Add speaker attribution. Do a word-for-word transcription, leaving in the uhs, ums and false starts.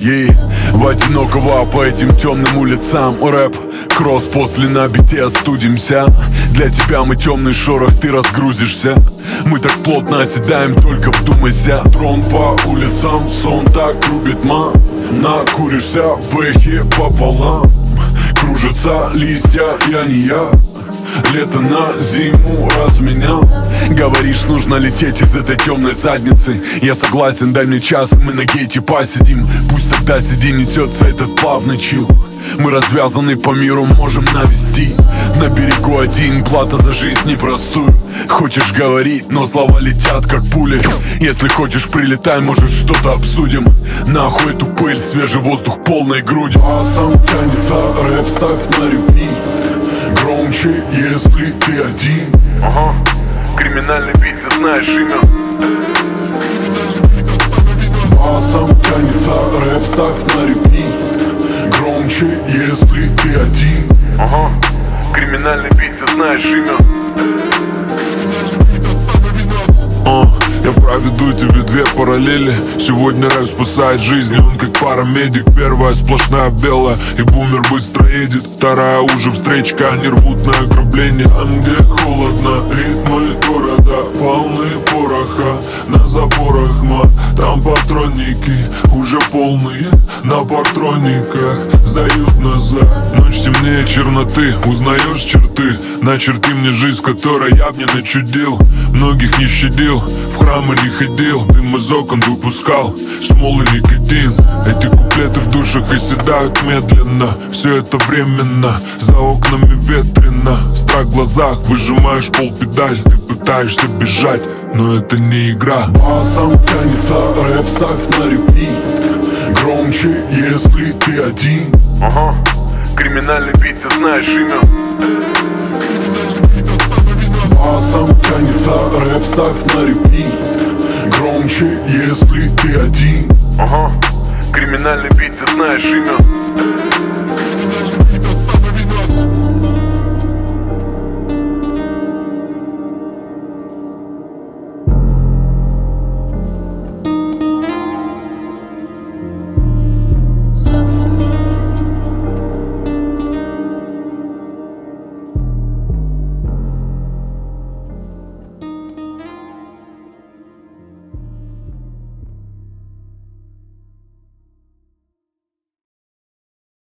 Speaker 1: Ей, в одинокого по этим темным улицам рэп, кросс после на бите остудимся. Для тебя мы темный шорох, ты разгрузишься. Мы так плотно оседаем, только вдумайся. Трон по улицам, сон так рубит ма. Накуришься, бэхи пополам. Кружатся листья, я не я. Лето на зиму разменял. Говоришь, нужно лететь из этой темной задницы. Я согласен, дай мне час, мы на гейте посидим. Пусть тогда сиди, несется этот плавный чил. Мы развязаны по миру, можем навести. На берегу один, плата за жизнь непростую. Хочешь говорить, но слова летят как пули. Если хочешь, прилетай, может что-то обсудим. Нахуй эту пыль, свежий воздух полной грудью. А сам тянется рэп, ставь на репит. Громче, если ты один.
Speaker 2: Ага, криминальный бит, ты знаешь имя.
Speaker 1: Басом тянется рэп, ставь на репит. Громче, если ты один.
Speaker 2: Ага, криминальный бит, ты знаешь имя.
Speaker 3: uh, Я проведу тебе две параллели. Сегодня рэп спасает жизни, он как парамедик. Первая сплошная белая, и бумер быстро едет. Вторая уже встречка, они рвут на ограбление. Там, где холодно, ритмы города полны пороха. На заборах мат, там патронники уже полные. На патрониках сдают назад. Ночь темнее черноты, узнаешь черты. Начерти мне жизнь, которой я б не начудил. Многих не щадил, в храмы не ходил. Дым из окон выпускал, смолы никотин. Эти куплеты в душах оседают медленно. Все это временно, за окнами ветрено. Страх в глазах, выжимаешь полпедаль. Ты пытаешься бежать, но это не игра.
Speaker 1: Басом тянется рэп, ставь на репит. Громче, если ты один.
Speaker 2: Ага, криминальный бит, ты знаешь имя.
Speaker 1: Басом тянется рэп, ставь на репит. Громче, если ты один.
Speaker 2: Ага, криминальный бит, ты знаешь имя.